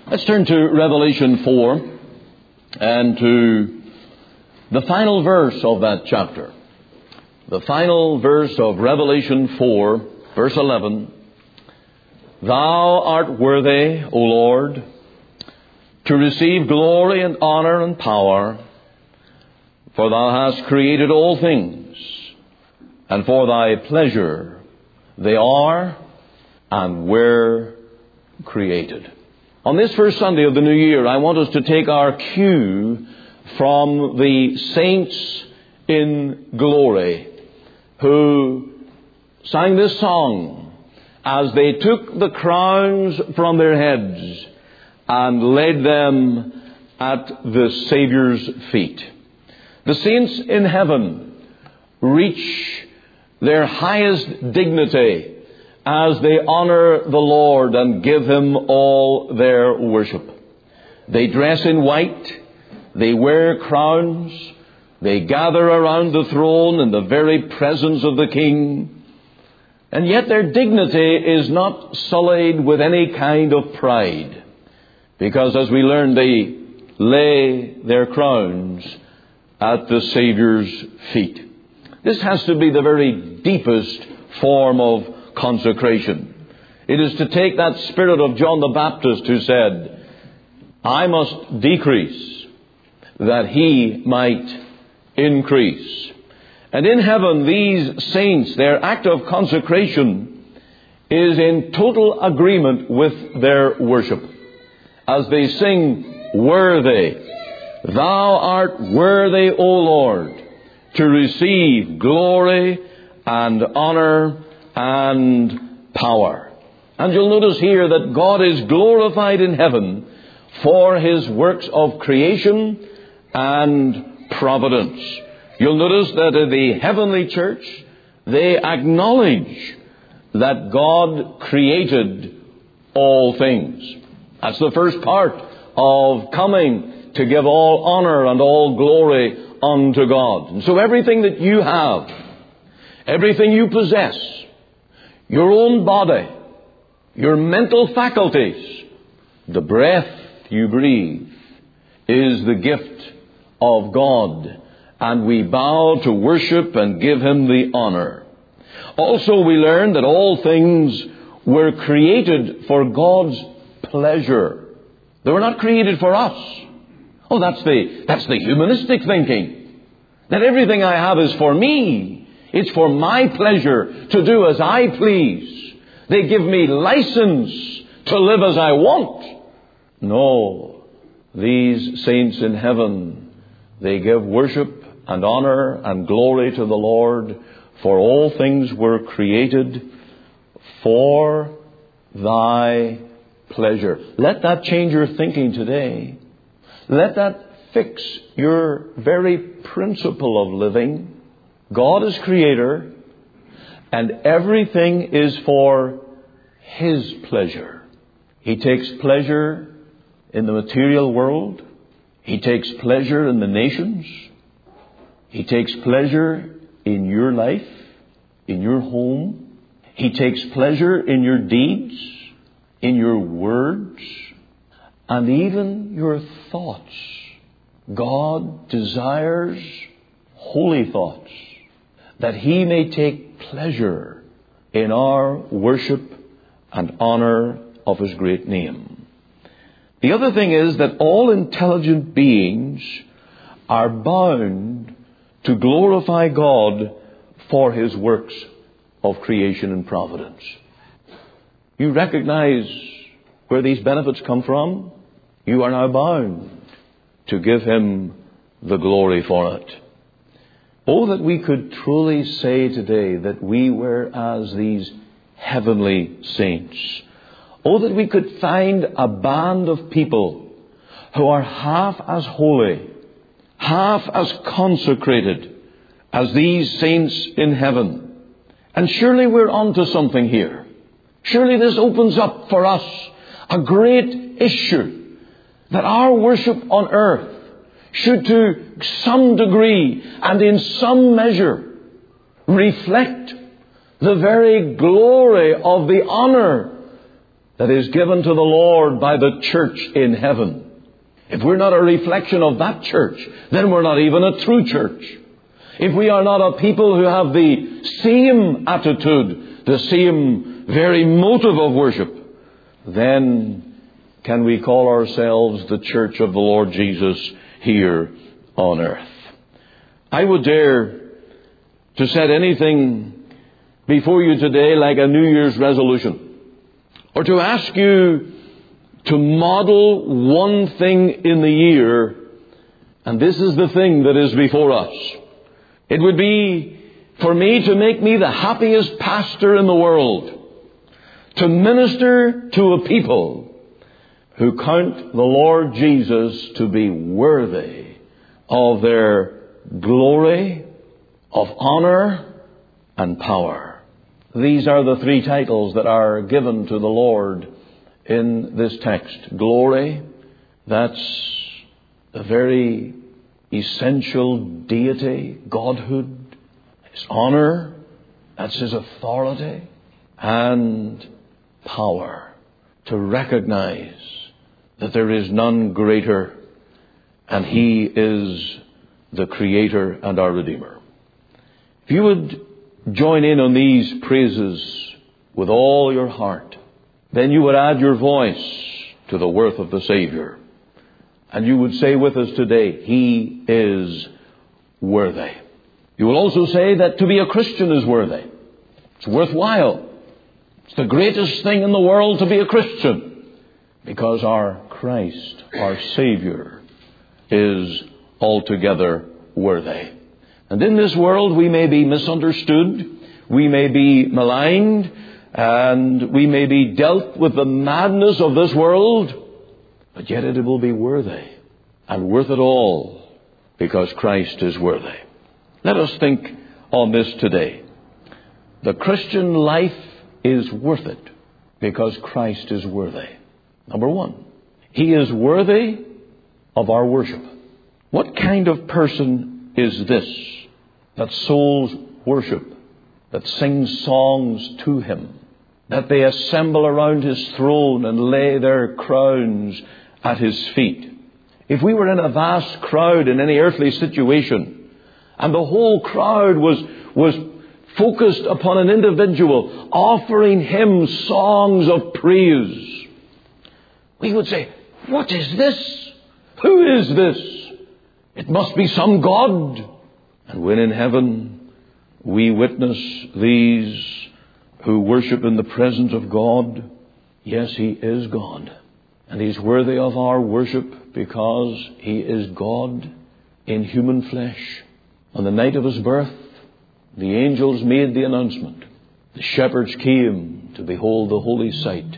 Let's turn to Revelation 4 and to the final verse of that chapter. The final verse of Revelation 4, verse 11. Thou art worthy, O Lord, to receive glory and honor and power, for thou hast created all things, and for thy pleasure they are and were created. On this first Sunday of the new year, I want us to take our cue from the saints in glory who sang this song as they took the crowns from their heads and laid them at the Saviour's feet. The saints in heaven reach their highest dignity as they honor the Lord and give Him all their worship. They dress in white, they wear crowns, they gather around the throne in the very presence of the King, and yet their dignity is not sullied with any kind of pride, because as we learn, they lay their crowns at the Saviour's feet. This has to be the very deepest form of consecration. It is to take that spirit of John the Baptist who said, I must decrease that He might increase. And in heaven, these saints, their act of consecration is in total agreement with their worship. As they sing, worthy, thou art worthy, O Lord, to receive glory and honor and power. And you'll notice here that God is glorified in heaven for His works of creation and providence. You'll notice that in the heavenly church, they acknowledge that God created all things. That's the first part of coming to give all honor and all glory unto God. And so everything that you have, everything you possess, your own body, your mental faculties, the breath you breathe, is the gift of God. And we bow to worship and give Him the honor. Also, we learn that all things were created for God's pleasure. They were not created for us. Oh, that's the humanistic thinking. That everything I have is for me. It's for my pleasure to do as I please. They give me license to live as I want. No, these saints in heaven, they give worship and honor and glory to the Lord, for all things were created for thy pleasure. Let that change your thinking today. Let that fix your very principle of living. God is creator, and everything is for His pleasure. He takes pleasure in the material world. He takes pleasure in the nations. He takes pleasure in your life, in your home. He takes pleasure in your deeds, in your words, and even your thoughts. God desires holy thoughts, that He may take pleasure in our worship and honor of His great name. The other thing is that all intelligent beings are bound to glorify God for His works of creation and providence. You recognize where these benefits come from? You are now bound to give Him the glory for it. Oh, that we could truly say today that we were as these heavenly saints. Oh, that we could find a band of people who are half as holy, half as consecrated as these saints in heaven. And surely we're onto something here. Surely this opens up for us a great issue, that our worship on earth should to some degree and in some measure reflect the very glory of the honor that is given to the Lord by the church in heaven. If we're not a reflection of that church, then we're not even a true church. If we are not a people who have the same attitude, the same very motive of worship, then can we call ourselves the church of the Lord Jesus here on earth? I would dare to set anything before you today like a New Year's resolution, or to ask you to model one thing in the year, and this is the thing that is before us. It would be for me to make me the happiest pastor in the world, to minister to a people who count the Lord Jesus to be worthy of their glory, of honor, and power. These are the three titles that are given to the Lord in this text. Glory, that's a very essential deity, godhood. His honor, that's His authority. And power, to recognize that there is none greater, and He is the Creator and our Redeemer. If you would join in on these praises with all your heart, then you would add your voice to the worth of the Savior. And you would say with us today, He is worthy. You will also say that to be a Christian is worthy. It's worthwhile. It's the greatest thing in the world to be a Christian, because our Christ, our Savior, is altogether worthy. And in this world we may be misunderstood, we may be maligned, and we may be dealt with the madness of this world, but yet it will be worthy and worth it all, because Christ is worthy. Let us think on this today. The Christian life is worth it because Christ is worthy. Number one, He is worthy of our worship. What kind of person is this that souls worship, that sing songs to Him, that they assemble around His throne and lay their crowns at His feet? If we were in a vast crowd in any earthly situation, and the whole crowd was focused upon an individual offering Him songs of praise, we would say, what is this? Who is this? It must be some God. And when in heaven we witness these who worship in the presence of God, yes, He is God. And He's worthy of our worship because He is God in human flesh. On the night of His birth, the angels made the announcement. The shepherds came to behold the holy sight.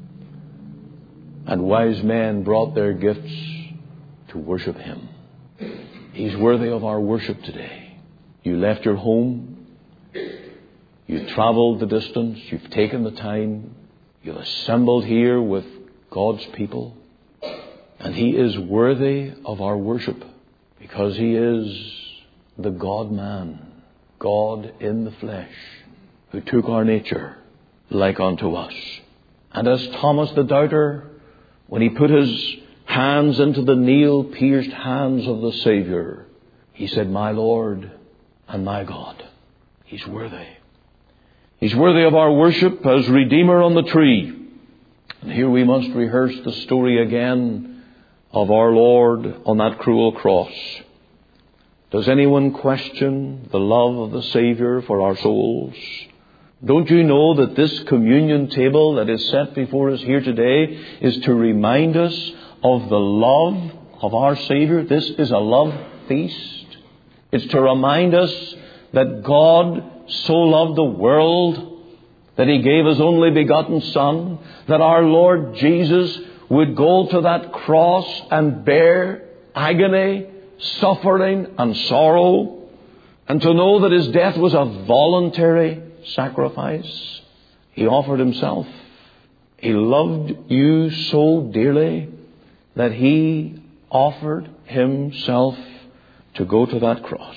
And wise men brought their gifts to worship Him. He's worthy of our worship today. You left your home. You traveled the distance. You've taken the time. You've assembled here with God's people. And He is worthy of our worship because He is the God-man, God in the flesh, who took our nature like unto us. And as Thomas the doubter, when he put his hands into the nail-pierced hands of the Savior, he said, my Lord and my God. He's worthy. He's worthy of our worship as Redeemer on the tree. And here we must rehearse the story again of our Lord on that cruel cross. Does anyone question the love of the Savior for our souls? Don't you know that this communion table that is set before us here today is to remind us of the love of our Savior? This is a love feast. It's to remind us that God so loved the world that He gave His only begotten Son, that our Lord Jesus would go to that cross and bear agony, suffering and sorrow, and to know that His death was a voluntary sacrifice. He offered Himself. He loved you so dearly that He offered Himself to go to that cross.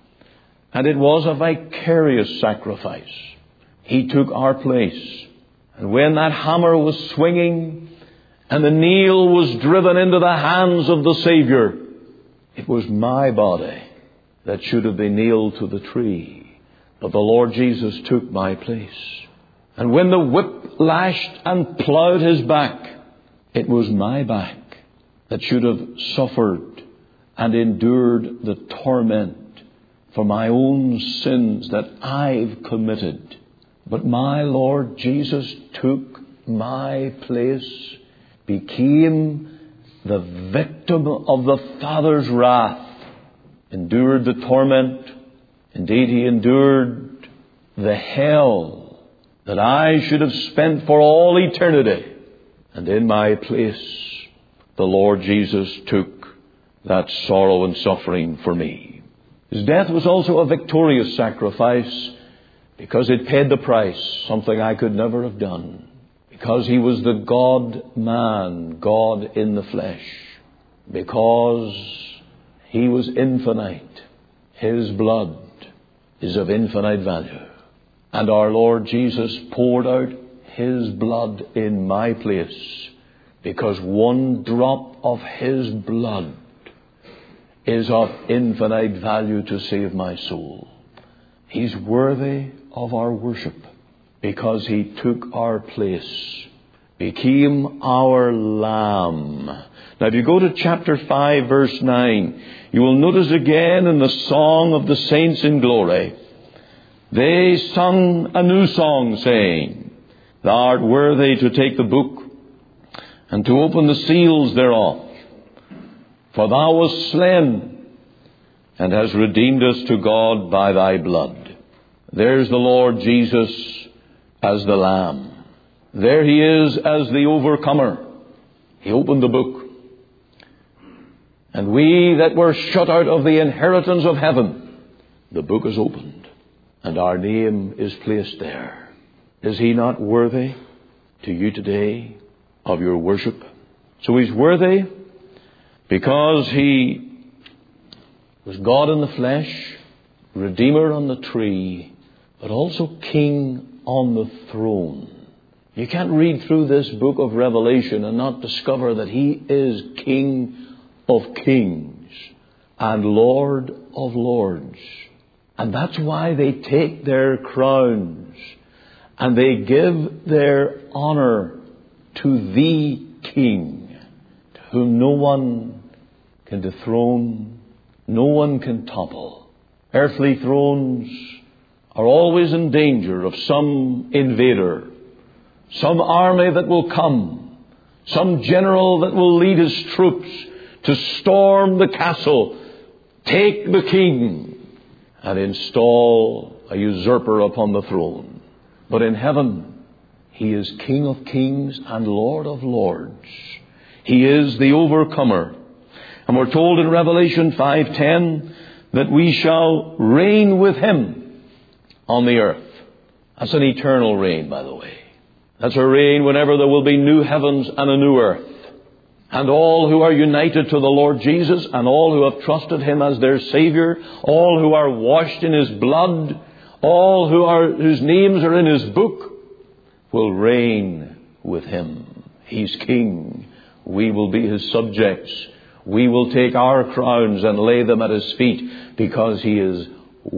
And it was a vicarious sacrifice. He took our place And when that hammer was swinging and the nail was driven into the hands of the Savior, it was my body that should have been nailed to the tree. But the Lord Jesus took my place. And when the whip lashed and ploughed his back, it was my back that should have suffered and endured the torment for my own sins that I've committed. But my Lord Jesus took my place, became the victim of the Father's wrath, endured the torment. Indeed, he endured the hell that I should have spent for all eternity. And in my place, the Lord Jesus took that sorrow and suffering for me. His death was also a victorious sacrifice because it paid the price, something I could never have done. Because he was the God-man, God in the flesh. Because he was infinite, his blood is of infinite value. And our Lord Jesus poured out his blood in my place, because one drop of his blood is of infinite value to save my soul. He's worthy of our worship because he took our place, became our lamb. Now if you go to chapter 5 verse 9, you will notice again in the song of the saints in glory, they sung a new song saying, Thou art worthy to take the book and to open the seals thereof. For thou wast slain and hast redeemed us to God by thy blood. There's the Lord Jesus as the Lamb. There he is as the overcomer. He opened the book. And we that were shut out of the inheritance of heaven, the book is opened and our name is placed there. Is he not worthy to you today of your worship? So he's worthy because he was God in the flesh, Redeemer on the tree, but also King on the throne. You can't read through this book of Revelation and not discover that he is King of kings and Lord of lords. And that's why they take their crowns and they give their honor to the King, to whom no one can dethrone, no one can topple. Earthly thrones are always in danger of some invader, some army that will come, some general that will lead his troops to storm the castle, take the king, and install a usurper upon the throne. But in heaven, he is King of kings and Lord of lords. He is the overcomer. And we're told in Revelation 5:10 that we shall reign with him on the earth. That's an eternal reign, by the way. That's a reign whenever there will be new heavens and a new earth. And all who are united to the Lord Jesus and all who have trusted him as their Savior, all who are washed in his blood, all whose names are in his book, will reign with him. He's King. We will be his subjects. We will take our crowns and lay them at his feet because he is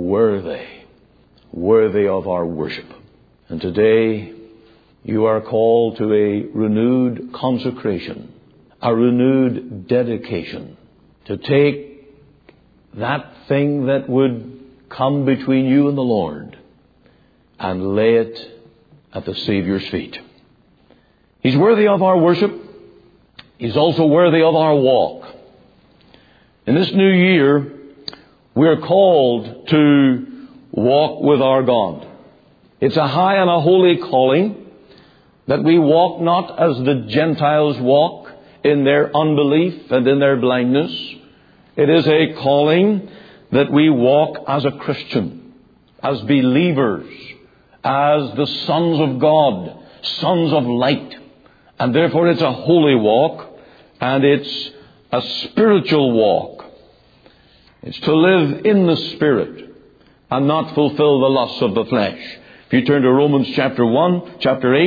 worthy of our worship. And today you are called to a renewed consecration, a renewed dedication, to take that thing that would come between you and the Lord and lay it at the Savior's feet. He's worthy of our worship. He's also worthy of our walk. In this new year, we're called to walk with our God. It's a high and a holy calling that we walk not as the Gentiles walk in their unbelief and in their blindness. It is a calling that we walk as a Christian, as believers, as the sons of God, sons of light. And therefore it's a holy walk and it's a spiritual walk. It's to live in the Spirit and not fulfill the lusts of the flesh. If you turn to Romans chapter 8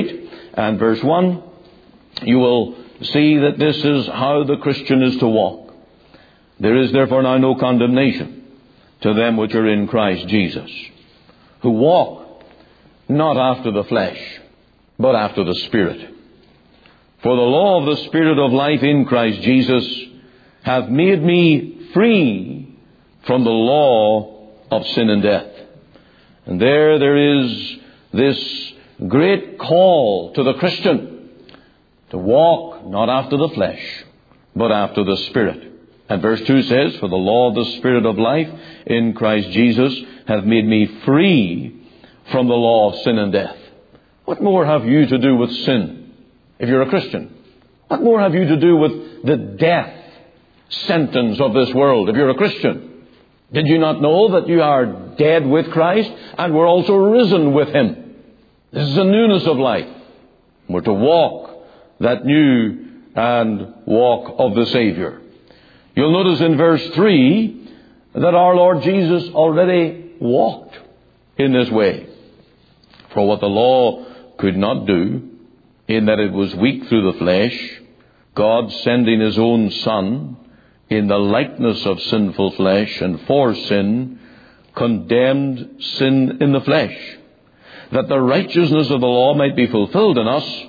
and verse 1, you will see that this is how the Christian is to walk. There is therefore now no condemnation to them which are in Christ Jesus, who walk not after the flesh, but after the Spirit. For the law of the Spirit of life in Christ Jesus hath made me free from the law of sin and death. And there is this great call to the Christian to walk not after the flesh, but after the Spirit. And verse 2 says, for the law of the Spirit of life in Christ Jesus hath made me free from the law of sin and death. What more have you to do with sin if you're a Christian? What more have you to do with the death sentence of this world if you're a Christian? Did you not know that you are dead with Christ and were also risen with Him? This is a newness of life. We're to walk that new and walk of the Savior. You'll notice in verse 3 that our Lord Jesus already walked in this way. For what the law could not do, in that it was weak through the flesh, God sending His own Son in the likeness of sinful flesh, and for sin, condemned sin in the flesh, that the righteousness of the law might be fulfilled in us,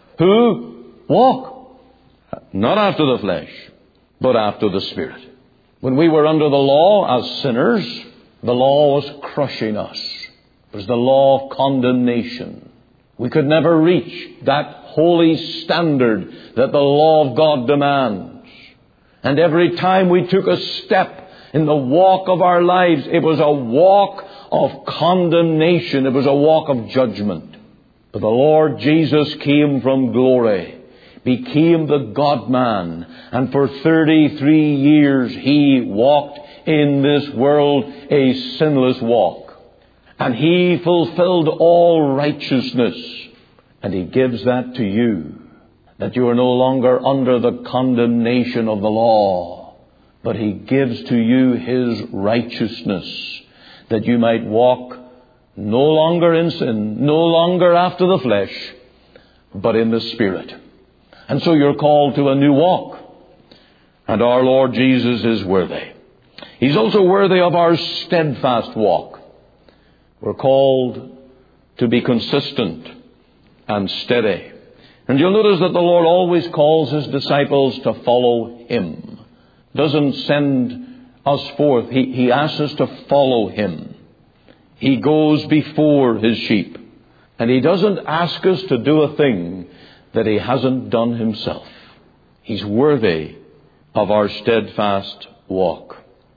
who walk not after the flesh, but after the Spirit. When we were under the law as sinners, the law was crushing us. It was the law of condemnation. We could never reach that holy standard that the law of God demands. And every time we took a step in the walk of our lives, it was a walk of condemnation. It was a walk of judgment. But the Lord Jesus came from glory, became the God-man, and for 33 years He walked in this world a sinless walk. And He fulfilled all righteousness. And He gives that to you, that you are no longer under the condemnation of the law, but He gives to you His righteousness, that you might walk no longer in sin, no longer after the flesh, but in the Spirit. And so you're called to a new walk. And our Lord Jesus is worthy. He's also worthy of our steadfast walk. We're called to be consistent and steady. And you'll notice that the Lord always calls His disciples to follow Him. Doesn't send us forth. He asks us to follow Him. He goes before His sheep. And He doesn't ask us to do a thing that He hasn't done Himself. He's worthy of our steadfast walk.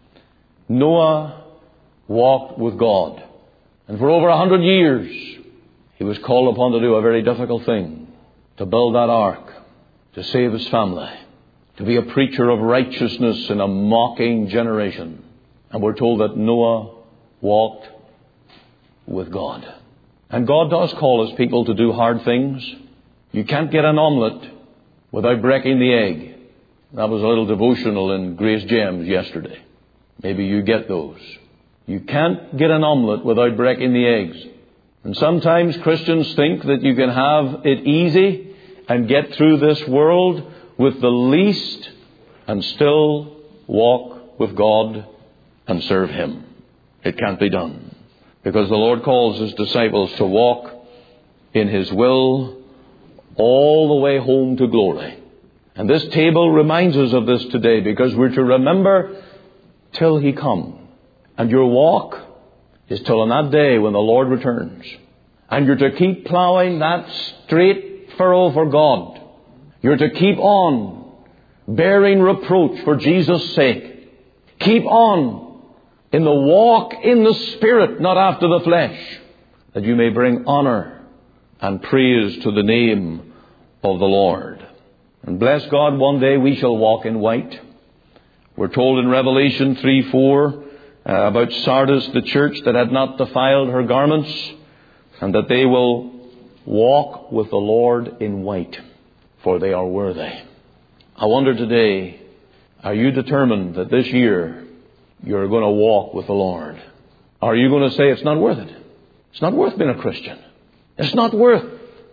Noah walked with God. And for over 100 years, he was called upon to do a very difficult thing. To build that ark. To save his family. To be a preacher of righteousness in a mocking generation. And we're told that Noah walked with God. And God does call His people to do hard things. You can't get an omelette without breaking the egg. That was a little devotional in Grace Gems yesterday. Maybe you get those. You can't get an omelette without breaking the eggs. And sometimes Christians think that you can have it easy and get through this world with the least and still walk with God and serve Him. It can't be done. Because the Lord calls His disciples to walk in His will all the way home to glory. And this table reminds us of this today, because we're to remember till He come. And your walk is till on that day when the Lord returns. And you're to keep plowing that straight furrow for God. You're to keep on bearing reproach for Jesus' sake. Keep on in the walk in the Spirit, not after the flesh, that you may bring honor and praise to the name of the Lord. And bless God, one day we shall walk in white. We're told in Revelation 3:4 about Sardis, the church that had not defiled her garments, and that they will walk with the Lord in white, for they are worthy. I wonder today, are you determined that this year you're going to walk with the Lord? Are you going to say it's not worth it? It's not worth being a Christian. It's not worth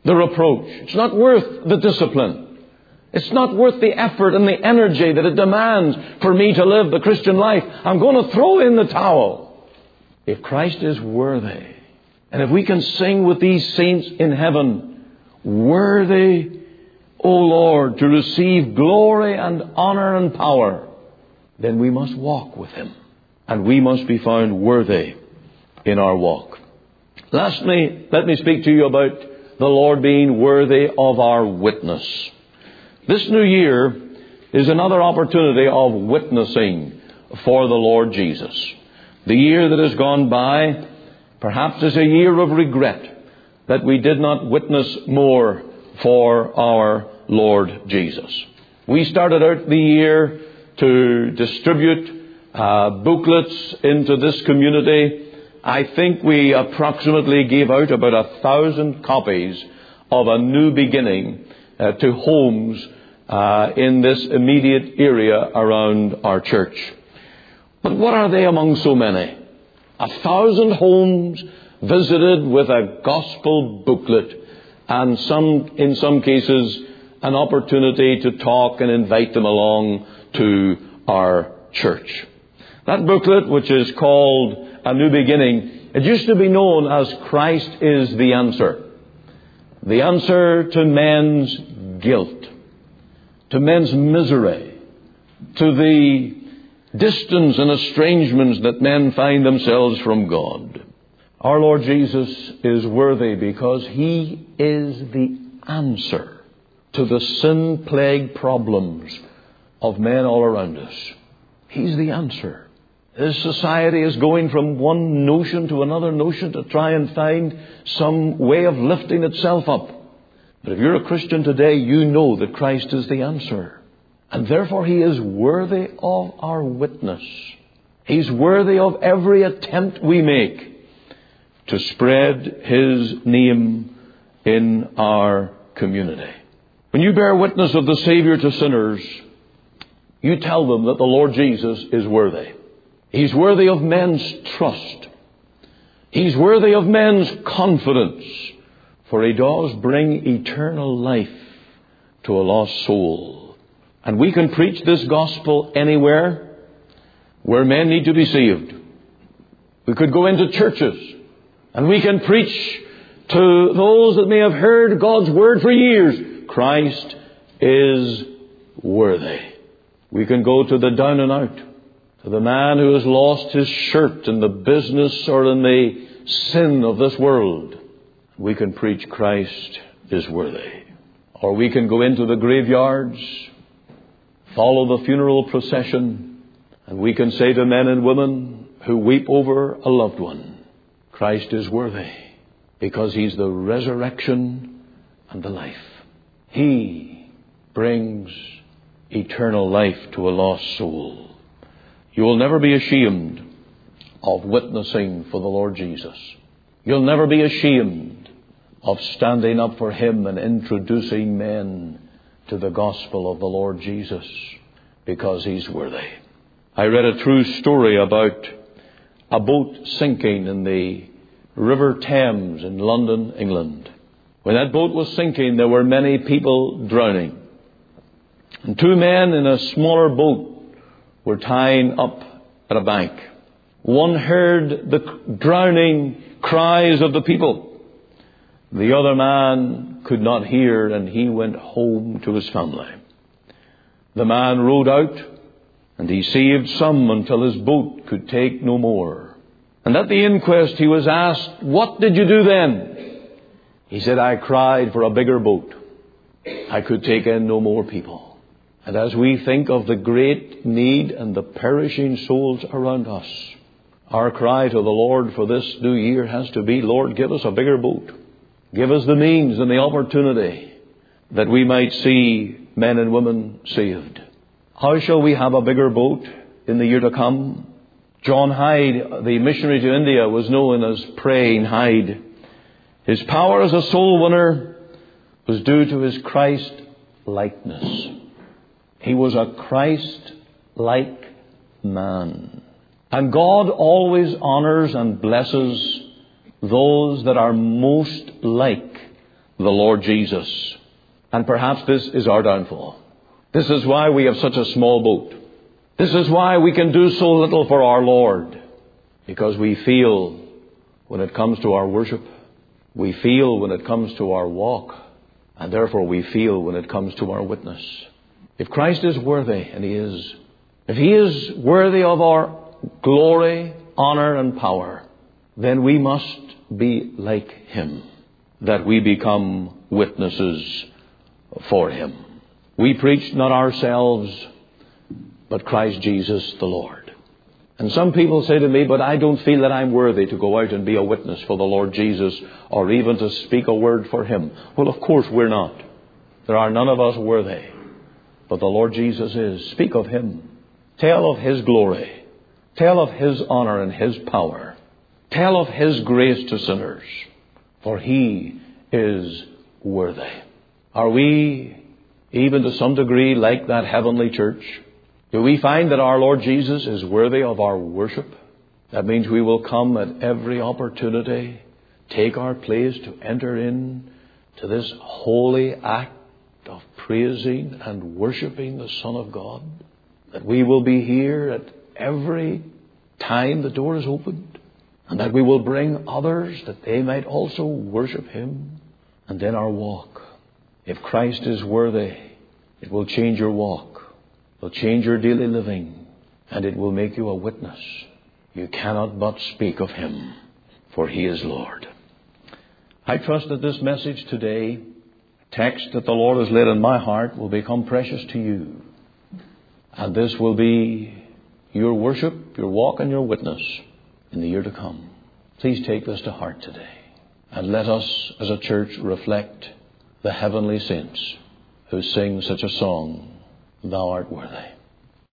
the reproach. It's not worth the discipline. It's not worth the effort and the energy that it demands for me to live the Christian life. I'm going to throw in the towel. If Christ is worthy, and if we can sing with these saints in heaven, worthy, O Lord, to receive glory and honor and power, then we must walk with Him. And we must be found worthy in our walk. Lastly, let me speak to you about the Lord being worthy of our witness. This new year is another opportunity of witnessing for the Lord Jesus. The year that has gone by perhaps is a year of regret that we did not witness more for our Lord Jesus. We started out the year to distribute booklets into this community. I think we approximately gave out about 1,000 copies of A New Beginning to homes in this immediate area around our church. But what are they among so many? 1,000 homes visited with a gospel booklet, and in some cases an opportunity to talk and invite them along to our church. That booklet, which is called A New Beginning, it used to be known as Christ is the Answer. The answer to men's guilt, to men's misery, to the distance and estrangements that men find themselves from God. Our Lord Jesus is worthy because He is the answer to the sin-plagued problems of men all around us. He's the answer. This society is going from one notion to another notion to try and find some way of lifting itself up. But if you're a Christian today, you know that Christ is the answer. And therefore He is worthy of our witness. He's worthy of every attempt we make to spread His name in our community. When you bear witness of the Savior to sinners, you tell them that the Lord Jesus is worthy. He's worthy of men's trust. He's worthy of men's confidence. For He does bring eternal life to a lost soul. And we can preach this gospel anywhere where men need to be saved. We could go into churches and we can preach to those that may have heard God's word for years. Christ is worthy. We can go to the down and out, to the man who has lost his shirt in the business or in the sin of this world. We can preach Christ is worthy. Or we can go into the graveyards, follow the funeral procession, and we can say to men and women who weep over a loved one, Christ is worthy, because He's the resurrection and the life. He brings eternal life to a lost soul. You will never be ashamed of witnessing for the Lord Jesus. You'll never be ashamed of standing up for Him and introducing men to the gospel of the Lord Jesus, because He's worthy. I read a true story about a boat sinking in the River Thames in London, England. When that boat was sinking, there were many people drowning. And two men in a smaller boat were tying up at a bank. One heard the drowning cries of the people. The other man could not hear, and he went home to his family. The man rowed out, and he saved some until his boat could take no more. And at the inquest he was asked, "What did you do then?" He said, "I cried for a bigger boat. I could take in no more people." And as we think of the great need and the perishing souls around us, our cry to the Lord for this new year has to be, Lord, give us a bigger boat. Give us the means and the opportunity that we might see men and women saved. How shall we have a bigger boat in the year to come? John Hyde, the missionary to India, was known as Praying Hyde. His power as a soul winner was due to his Christ-likeness. He was a Christ-like man. And God always honors and blesses those that are most like the Lord Jesus. And perhaps this is our downfall. This is why we have such a small boat. This is why we can do so little for our Lord. Because we feel when it comes to our worship, we feel when it comes to our walk, and therefore we feel when it comes to our witness. If Christ is worthy, and He is, if He is worthy of our glory, honor, and power, then we must be like Him, that we become witnesses for Him. We preach not ourselves, but Christ Jesus the Lord. And some people say to me, but I don't feel that I'm worthy to go out and be a witness for the Lord Jesus, or even to speak a word for Him. Well, of course we're not. There are none of us worthy. But the Lord Jesus is. Speak of Him. Tell of His glory. Tell of His honor and His power. Tell of His grace to sinners. For He is worthy. Are we, even to some degree, like that heavenly church? Do we find that our Lord Jesus is worthy of our worship? That means we will come at every opportunity, take our place to enter in to this holy act of praising and worshiping the Son of God. That we will be here at every time the door is opened, and that we will bring others that they might also worship Him. And then our walk. If Christ is worthy, it will change your walk. It will change your daily living, and it will make you a witness. You cannot but speak of Him, for He is Lord. I trust that this message today, text that the Lord has laid in my heart, will become precious to you. And this will be your worship, your walk, and your witness in the year to come. Please take this to heart today, and let us as a church reflect the heavenly saints who sing such a song, Thou art worthy.